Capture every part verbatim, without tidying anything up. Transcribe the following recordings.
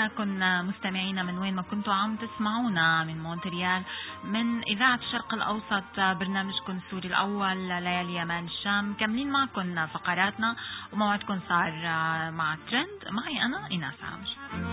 مساكن مستمعينا من وين ما كنتوا عم تسمعونا، من مونتريال، من إذاعة الشرق الأوسط، برنامجكم السوري الأول ليالي يمان الشام. مكملين معكم فقراتنا وموعدكم صار مع ترند. معي أنا إيناس عامر.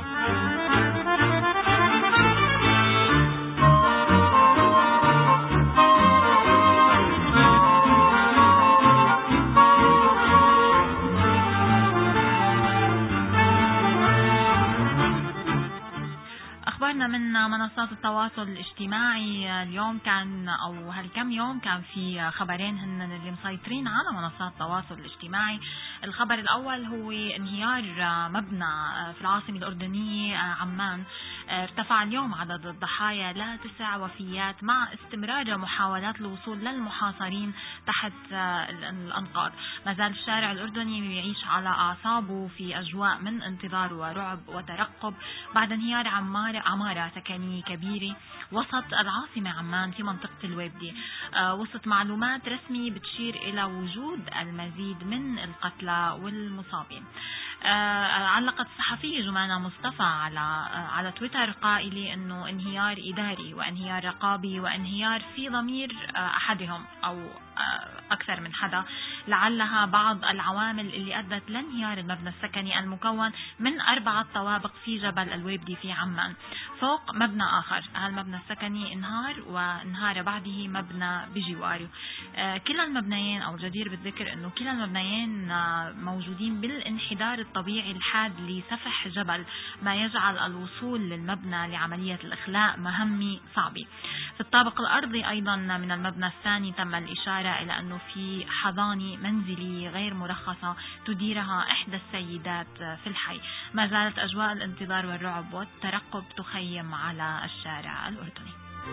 أخبارنا من منصات التواصل الاجتماعي. اليوم كان أو هالكم يوم كان في خبرين هن اللي مسيطرين على منصات التواصل الاجتماعي. الخبر الأول هو انهيار مبنى في العاصمة الأردنية عمان. ارتفع اليوم عدد الضحايا لتسع وفيات مع استمرار محاولات الوصول للمحاصرين تحت الأنقاض. ما زال الشارع الأردني يعيش على أعصابه في أجواء من انتظار ورعب وترقب بعد انهيار عمارة عمارة سكنية كبيرة وسط العاصمة عمان في منطقة الويبدي. أه وسط معلومات رسمية بتشير إلى وجود المزيد من القتلى والمصابين. أه علقت الصحفية جمانة مصطفى على أه على تويتر قائلة أنه انهيار إداري وانهيار رقابي وانهيار في ضمير أه أحدهم أو أه أكثر من حدا، لعلها بعض العوامل اللي أدت لانهيار المبنى السكني المكون من أربعة طوابق في جبل الويبدي في عمان فوق مبنى آخر. هالمبنى السكني انهار وانهار بعده مبنى بجواره. آه كلا المبنيين أو الجدير بالذكر أنه كلا المبنيين آه موجودين بالانحدار الطبيعي الحاد لسفح جبل، ما يجعل الوصول للمبنى لعملية الإخلاء مهمة صعبة. في الطابق الأرضي أيضا من المبنى الثاني تم الإشارة إلى أنه في حضانة منزلية غير مرخصة تديرها إحدى السيدات في الحي. ما زالت أجواء الانتظار والرعب والترقب تخيم على الشارع الأردني.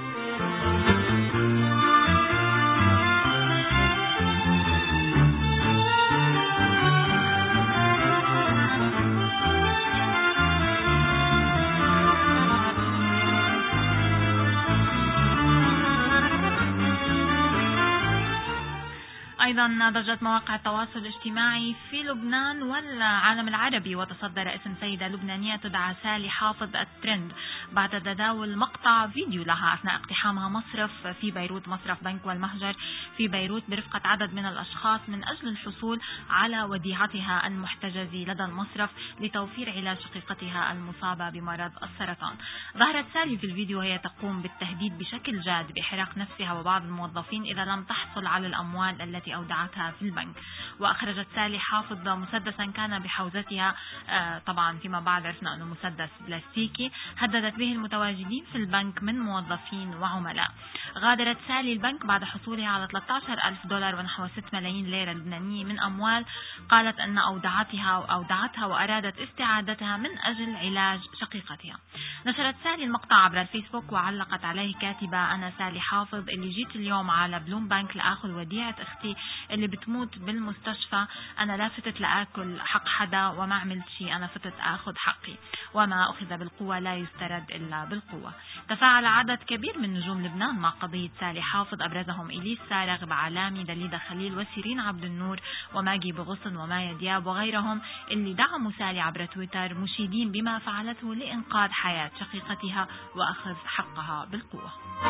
أيضا ضجت مواقع التواصل الاجتماعي في لبنان والعالم العربي، وتصدر اسم سيدة لبنانية تدعى سالي حافظ الترند بعد تداول مقطع فيديو لها أثناء اقتحامها مصرف في بيروت، مصرف بنك والمهجر في بيروت، برفقة عدد من الأشخاص من أجل الحصول على وديعتها المحتجزة لدى المصرف لتوفير علاج شقيقتها المصابة بمرض السرطان. ظهرت سالي في الفيديو وهي تقوم بالتهديد بشكل جاد بإحراق نفسها وبعض الموظفين إذا لم تحصل على الأموال التي أودعتها في البنك. وأخرجت سالي حافظ مسدسا كان بحوزتها، آه طبعا فيما بعد عرفنا أنه مسدس بلاستيكي، هددت به المتواجدين في البنك من موظفين وعملاء. غادرت سالي البنك بعد حصولها على ثلاثة عشر ألف دولار ونحو ستة ملايين ليرة لبنانية من أموال قالت أن أودعتها وأودعتها وأرادت استعادتها من أجل علاج شقيقتها. نشرت سالي المقطع عبر الفيسبوك وعلقت عليه كاتبة: أنا سالي حافظ اللي جيت اليوم على بلوم بانك لأخذ وديعة أختي اللي بتموت بالمستشفى. أنا لا فتت لأكل حق حدا وما عملت شيء، أنا فتت أخذ حقي، وما أخذ بالقوة لا يسترد إلا بالقوة. تفاعل عدد كبير من نجوم لبنان مع قضية سالي حافظ، أبرزهم إليس سارغ بعلامي، دليدا خليل، وسيرين عبد النور، وماجي بغصن، ومايا دياب، وغيرهم اللي دعموا سالي عبر تويتر مشيدين بما فعلته لإنقاذ حياة شقيقتها وأخذ حقها بالقوة.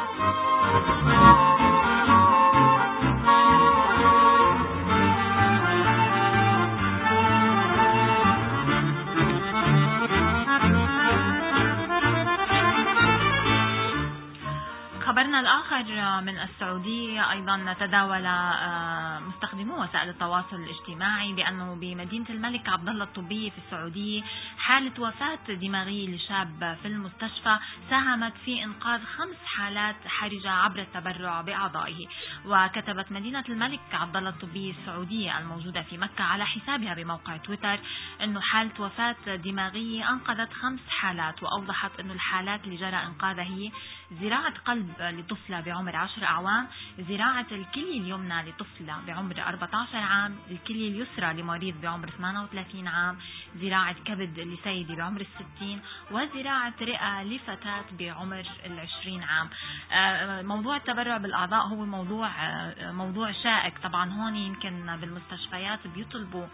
خبرنا الآخر من السعودية، أيضا تداول مستخدمو وسائل التواصل الاجتماعي بأنه بمدينة الملك عبدالله الطبية في السعودية حالة وفاة دماغية لشاب في المستشفى ساهمت في إنقاذ خمس حالات حرجة عبر التبرع بأعضائه. وكتبت مدينة الملك عبدالله الطبية السعودية الموجودة في مكة على حسابها بموقع تويتر أنه حالة وفاة دماغية أنقذت خمس حالات، وأوضحت أنه الحالات اللي جرى إنقاذها هي زراعة قلب لطفلة بعمر عشر أعوام، زراعة الكلية اليمنى لطفلة بعمر أربعة عشر عام، الكلية اليسرى لمريض بعمر ثمانية وثلاثين عام، زراعة كبد لسيدة بعمر الستين، وزراعة رئة لفتاة بعمر العشرين عام. موضوع التبرع بالأعضاء هو موضوع موضوع شائك طبعا. هون يمكن بالمستشفيات بيطلبوا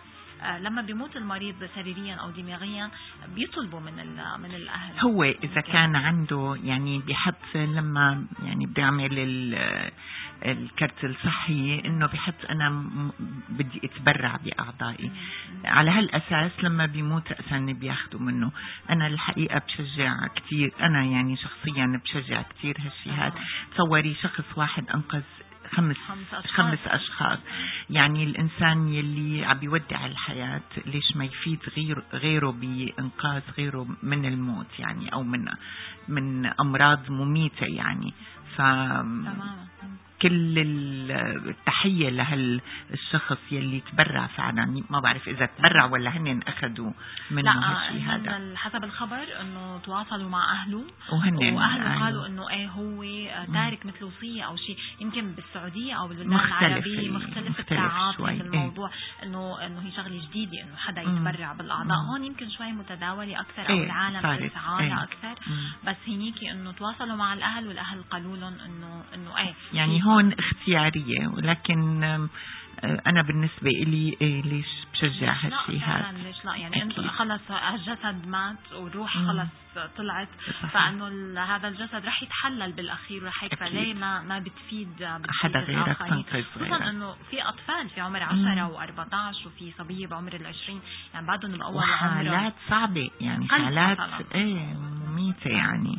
لما بيموت المريض سريريا أو دماغيا بيطلبوا من من الأهل. هو إذا كان عنده يعني بحط لما يعني بيعمل الكرت الصحي إنه بحط أنا بدي أتبرع بأعضائي، على هالأساس لما بيموت رأسا بياخدوا منه. أنا الحقيقة بشجع كتير، أنا يعني شخصيا بشجع كتير هالشيء. تصوري شخص واحد أنقذ خمس أشخاص. خمس أشخاص، يعني الإنسان يلي عم بيودع الحياة ليش ما يفيد غير غيره بإنقاذ غيره من الموت يعني، أو من من أمراض مميتة يعني. ف كل التحية لهالشخص يلي تبرع فعلا. ما بعرف إذا تبرع ولا هن أخذوا منه هالشيء هذا. لا، حسب الخبر إنه تواصلوا مع أهله وهن وأهله قالوا إنه إيه هو تارك مثل وصية أو شيء. يمكن بالسعودية أو بالبلدان العربية مختلف التعاطي في الموضوع، إنه إنه هي شغلة جديدة إنه حدا يتبرع بالأعضاء. هون يمكن شوي متداولة أكثر أو ايه العالم بيسعى لها أكثر. مم. بس هنيك إنه تواصلوا مع الأهل والأهل قالوا لهم إنه إنه إيه يعني هون اختيارية، ولكن أنا بالنسبة إلي إيه ليش بشجع هالشيء هذا؟ ليش لا يعني أنت خلص الجسد مات والروح خلص طلعت، فإنه هذا الجسد رح يتحلل بالأخير ورح يكفى. ليه ما ما بتفيد حدا غيرك تنقذ؟ خصوصا إنه في أطفال في عمر عشرة وأربعة عشر وفي صبية بعمر العشرين، يعني بعدهم بأول عمره. حالات صعبة يعني، حالات إيه مميتة يعني.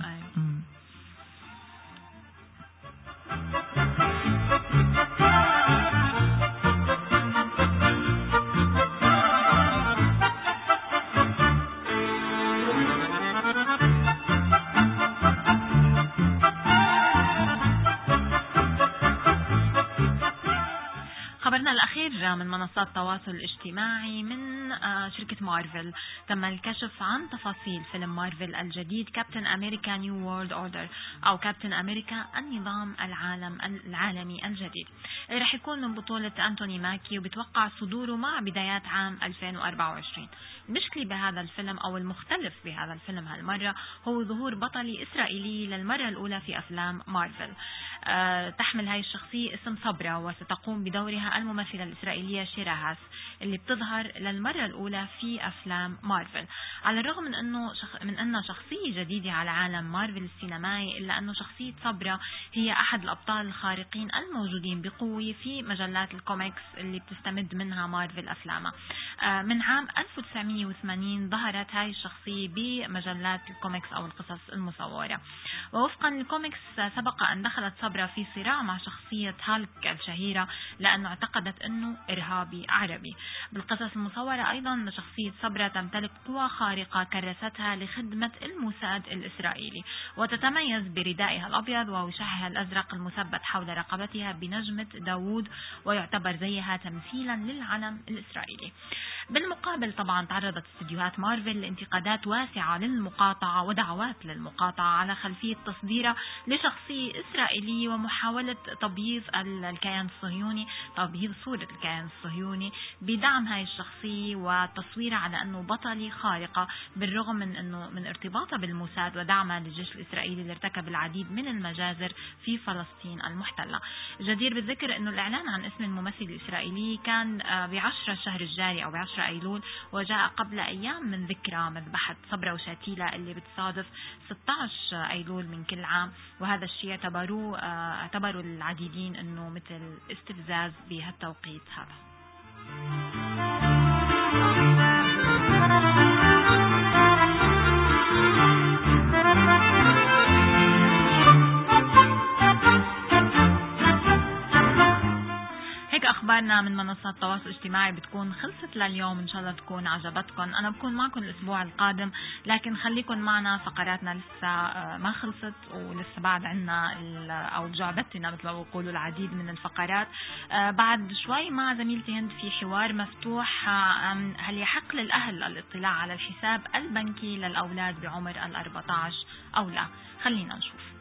خبرنا الأخير من منصات التواصل الاجتماعي من شركة مارفل. تم الكشف عن تفاصيل فيلم مارفل الجديد كابتن أمريكا نيو وورلد أوردر أو كابتن أمريكا النظام العالم العالمي الجديد، اللي رح يكون من بطولة أنتوني ماكي وبتوقع صدوره مع بدايات عام ألفين وأربعة وعشرين. المشكلة بهذا الفيلم أو المختلف بهذا الفيلم هالمرة هو ظهور بطلة إسرائيلي للمرة الأولى في أفلام مارفل. أه تحمل هاي الشخصية اسم صبرا، وستقوم بدورها الممثلة الإسرائيلية شيرا هاس اللي بتظهر للمرة الأولى في أفلام مارفل. على الرغم من أنه شخ... من أنها شخصية جديدة على عالم مارفل السينمائي، إلا أنه شخصية صبرا هي أحد الأبطال الخارقين الموجودين بقوة في مجلات الكوميكس اللي بتستمد منها مارفل أفلامها. أه من عام ألف وتسعمية وثمانين ظهرت هاي الشخصية بمجلات الكوميكس أو القصص المصورة. ووفقا للكوميكس سبق أن دخلت صبرا في صراع مع شخصية هالك الشهيرة لأنه اعتقدت أنه إرهابي عربي. بالقصص المصورة أيضا شخصية صبرا تمتلك قوى خارقة كرستها لخدمة الموساد الإسرائيلي، وتتميز بردائها الأبيض ووشحها الأزرق المثبت حول رقبتها بنجمة داوود، ويعتبر زيها تمثيلا للعلم الإسرائيلي. بالمقابل طبعا تعرضت استديوهات مارفل لانتقادات واسعة للمقاطعة ودعوات للمقاطعة على خلفية تصديرها لشخصية إسرائيلية ومحاولة تبييض الكيان الصهيوني، تبييض صورة الكيان الصهيوني بدعم هاي الشخصية وتصويرها على أنه بطلة خارقة، بالرغم من أنه من ارتباطها بالموساد ودعمها للجيش الإسرائيلي اللي ارتكب العديد من المجازر في فلسطين المحتلة. جدير بالذكر أنه الإعلان عن اسم الممثل الإسرائيلي كان بعشرة الشهر الجاري أو بعشرة أيلول، وجاء قبل أيام من ذكرى مذبحة صبرا وشاتيلا اللي بتصادف ستة عشر أيلول من كل عام. وهذا الشيء اعتبروه اعتبروا العديدين أنه مثل استفزاز بهالتوقيت هذا. أخبارنا من منصات التواصل الاجتماعي بتكون خلصت لليوم. إن شاء الله تكون عجبتكم. أنا بكون معكم الأسبوع القادم، لكن خليكم معنا، فقراتنا لسه ما خلصت ولسه بعد عنا أو جعبتنا مثل ما بيقولوا العديد من الفقرات. بعد شوي مع زميلتي هند في حوار مفتوح عن هل يحق للأهل الاطلاع على الحساب البنكي للأولاد بعمر الأربعة عشر أو لا. خلينا نشوف.